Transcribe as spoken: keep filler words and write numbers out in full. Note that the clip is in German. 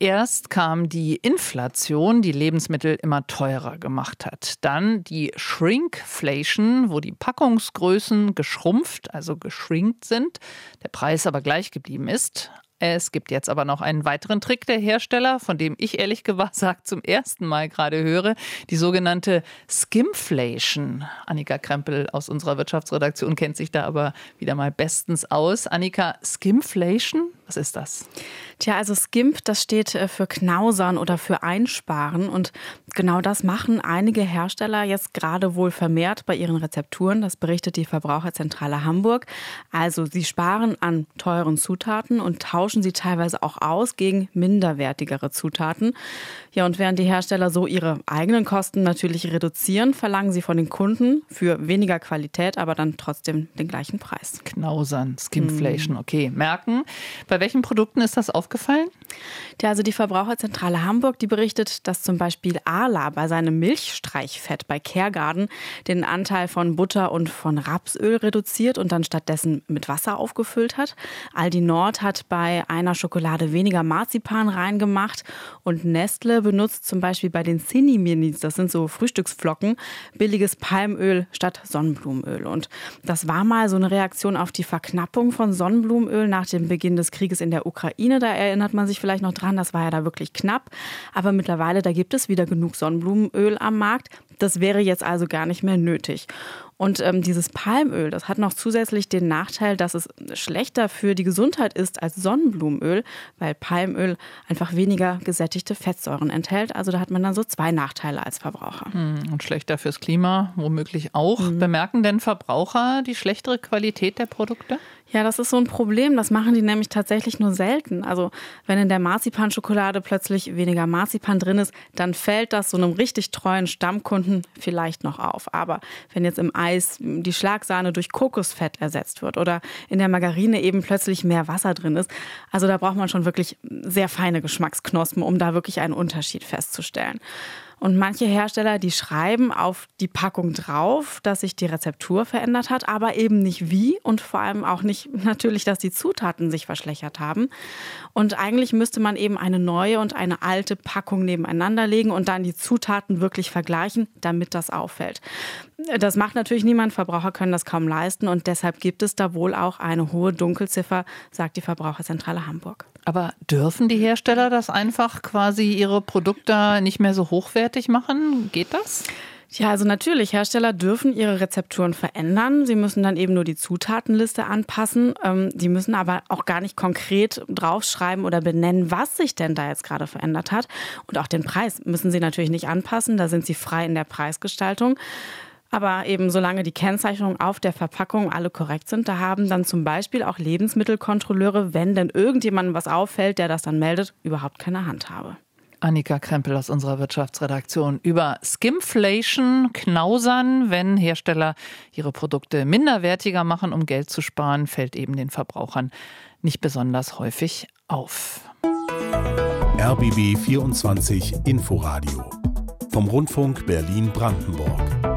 Erst kam die Inflation, die Lebensmittel immer teurer gemacht hat. Dann die Shrinkflation, wo die Packungsgrößen geschrumpft, also geschrinkt sind, der Preis aber gleich geblieben ist. Es gibt jetzt aber noch einen weiteren Trick der Hersteller, von dem ich ehrlich gesagt zum ersten Mal gerade höre, die sogenannte Skimflation. Annika Krempel aus unserer Wirtschaftsredaktion kennt sich da aber wieder mal bestens aus. Annika, Skimflation, was ist das? Tja, also Skimp, das steht für Knausern oder für Einsparen und genau das machen einige Hersteller jetzt gerade wohl vermehrt bei ihren Rezepturen. Das berichtet die Verbraucherzentrale Hamburg. Also sie sparen an teuren Zutaten und tauschen sie teilweise auch aus gegen minderwertigere Zutaten. Ja, und während die Hersteller so ihre eigenen Kosten natürlich reduzieren, verlangen sie von den Kunden für weniger Qualität, aber dann trotzdem den gleichen Preis. Knausern, Skimflation, okay. Merken. Bei welchen Produkten ist das aufgefallen? Ja, also die Verbraucherzentrale Hamburg, die berichtet, dass zum Beispiel Arla bei seinem Milchstreichfett bei Caregarden den Anteil von Butter und von Rapsöl reduziert und dann stattdessen mit Wasser aufgefüllt hat. Aldi Nord hat bei einer Schokolade weniger Marzipan reingemacht und Nestle benutzt zum Beispiel bei den Cinni-Minis, das sind so Frühstücksflocken, billiges Palmöl statt Sonnenblumenöl. Und das war mal so eine Reaktion auf die Verknappung von Sonnenblumenöl nach dem Beginn des Krieges in der Ukraine. Da erinnert man sich vielleicht noch dran, das war ja da wirklich knapp. Aber mittlerweile, da gibt es wieder genug Sonnenblumenöl am Markt. Das wäre jetzt also gar nicht mehr nötig. Und ähm, dieses Palmöl, das hat noch zusätzlich den Nachteil, dass es schlechter für die Gesundheit ist als Sonnenblumenöl, weil Palmöl einfach weniger gesättigte Fettsäuren enthält. Also da hat man dann so zwei Nachteile als Verbraucher. Und schlechter fürs Klima womöglich auch. Mhm. Bemerken denn Verbraucher die schlechtere Qualität der Produkte? Ja, das ist so ein Problem. Das machen die nämlich tatsächlich nur selten. Also wenn in der Marzipanschokolade plötzlich weniger Marzipan drin ist, dann fällt das so einem richtig treuen Stammkunden vielleicht noch auf. Aber wenn jetzt im Eis die Schlagsahne durch Kokosfett ersetzt wird oder in der Margarine eben plötzlich mehr Wasser drin ist, also da braucht man schon wirklich sehr feine Geschmacksknospen, um da wirklich einen Unterschied festzustellen. Und manche Hersteller, die schreiben auf die Packung drauf, dass sich die Rezeptur verändert hat, aber eben nicht wie und vor allem auch nicht natürlich, dass die Zutaten sich verschlechtert haben. Und eigentlich müsste man eben eine neue und eine alte Packung nebeneinander legen und dann die Zutaten wirklich vergleichen, damit das auffällt. Das macht natürlich niemand, Verbraucher können das kaum leisten und deshalb gibt es da wohl auch eine hohe Dunkelziffer, sagt die Verbraucherzentrale Hamburg. Aber dürfen die Hersteller das einfach quasi ihre Produkte nicht mehr so hochwertig machen? Geht das? Ja, also natürlich, Hersteller dürfen ihre Rezepturen verändern. Sie müssen dann eben nur die Zutatenliste anpassen. Ähm, die müssen aber auch gar nicht konkret draufschreiben oder benennen, was sich denn da jetzt gerade verändert hat. Und auch den Preis müssen sie natürlich nicht anpassen. Da sind sie frei in der Preisgestaltung. Aber eben solange die Kennzeichnungen auf der Verpackung alle korrekt sind, da haben dann zum Beispiel auch Lebensmittelkontrolleure, wenn denn irgendjemandem was auffällt, der das dann meldet, überhaupt keine Handhabe. Annika Krempel aus unserer Wirtschaftsredaktion über Skimflation, Knausern. Wenn Hersteller ihre Produkte minderwertiger machen, um Geld zu sparen, fällt eben den Verbrauchern nicht besonders häufig auf. R B B vierundzwanzig Inforadio vom Rundfunk Berlin-Brandenburg.